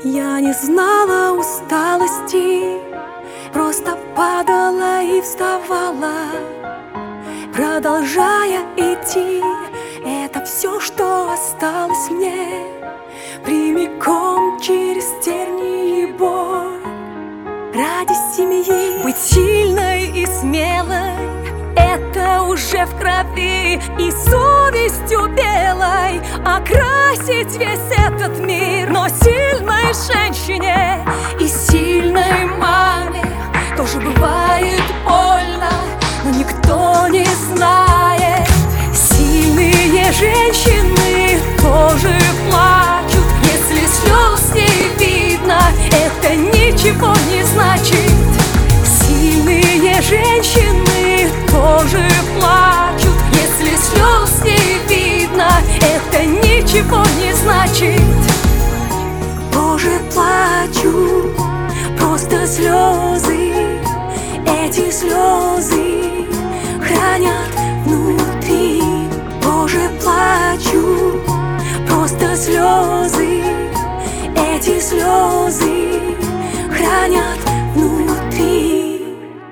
Я не знала усталости, просто падала и вставала, продолжая идти. Это все, что осталось мне, прямиком через тернии и боль. Ради семьи быть сильной и смелой — это уже в крови, и совестью белой окрасить весь этот мир. Но сильной женщине и сильной маме тоже бывает больно, но никто не знает. Сильные женщины тоже плачут, если слез не видно, это ничего не значит. Сильные женщины тоже плачут, если слез не видно, это ничего не значит. Тоже плачу, просто слезы, эти слезы хранят внутри. Тоже плачу, просто слезы, эти слезы хранят внутри.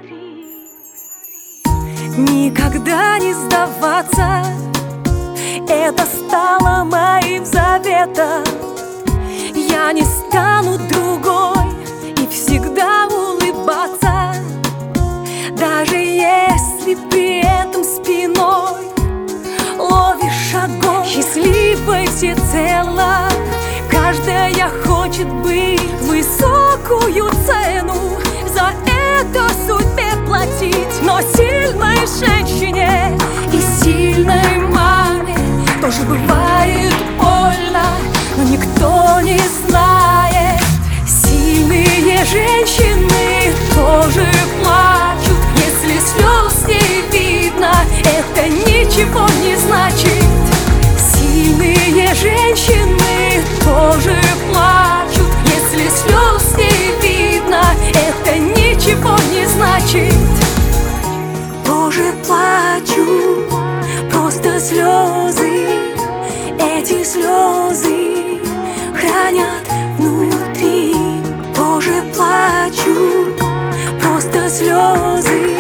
Никогда не сдаваться — это стало моим заветом. Я не стану другой и всегда улыбаться, даже если при этом спиной ловишь огонь. Счастливой всецело каждая хочет быть, высокую цену за это судьбе платить. Но сильной женщине и сильной маме тоже бывает больно, но никто не знает. Сильные женщины тоже плачут, если слез не видно, это ничего не значит. Сильные женщины тоже плачут, если слез не видно, это ничего не значит. Тоже плачу, просто слезы, эти слезы хранят внутри. Тоже плачу, просто слезы,